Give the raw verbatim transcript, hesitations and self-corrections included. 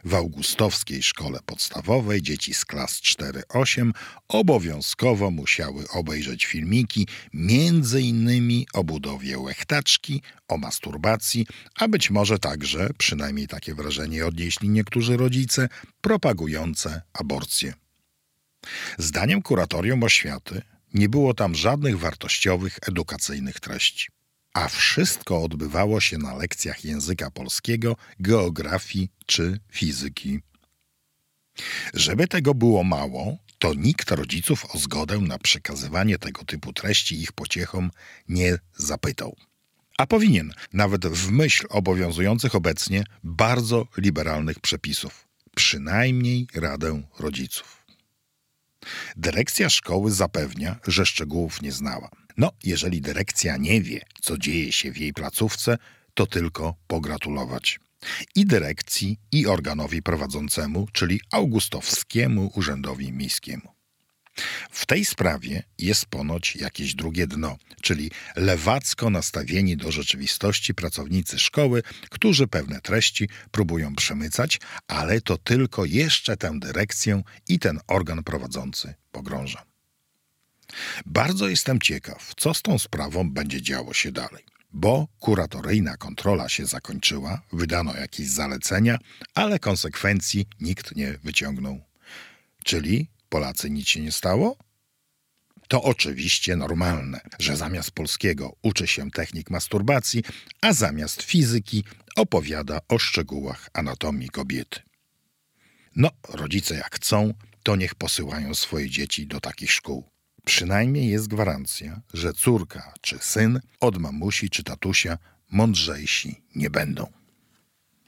W augustowskiej szkole podstawowej dzieci z klas cztery osiem obowiązkowo musiały obejrzeć filmiki między innymi o budowie łechtaczki, o masturbacji, a być może także, przynajmniej takie wrażenie odnieśli niektórzy rodzice, propagujące aborcję. Zdaniem kuratorium oświaty nie było tam żadnych wartościowych, edukacyjnych treści. A wszystko odbywało się na lekcjach języka polskiego, geografii czy fizyki. Żeby tego było mało, to nikt rodziców o zgodę na przekazywanie tego typu treści ich pociechom nie zapytał. A powinien, nawet w myśl obowiązujących obecnie bardzo liberalnych przepisów. Przynajmniej radę rodziców. Dyrekcja szkoły zapewnia, że szczegółów nie znała. No, jeżeli dyrekcja nie wie, co dzieje się w jej placówce, to tylko pogratulować. I dyrekcji, i organowi prowadzącemu, czyli Augustowskiemu Urzędowi Miejskiemu. W tej sprawie jest ponoć jakieś drugie dno, czyli lewacko nastawieni do rzeczywistości pracownicy szkoły, którzy pewne treści próbują przemycać, ale to tylko jeszcze tę dyrekcję i ten organ prowadzący pogrąża. Bardzo jestem ciekaw, co z tą sprawą będzie działo się dalej, bo kuratoryjna kontrola się zakończyła, wydano jakieś zalecenia, ale konsekwencji nikt nie wyciągnął. Czyli Polacy nic się nie stało? To oczywiście normalne, że zamiast polskiego uczy się technik masturbacji, a zamiast fizyki opowiada o szczegółach anatomii kobiety. No, rodzice jak chcą, to niech posyłają swoje dzieci do takich szkół. Przynajmniej jest gwarancja, że córka czy syn od mamusi czy tatusia mądrzejsi nie będą.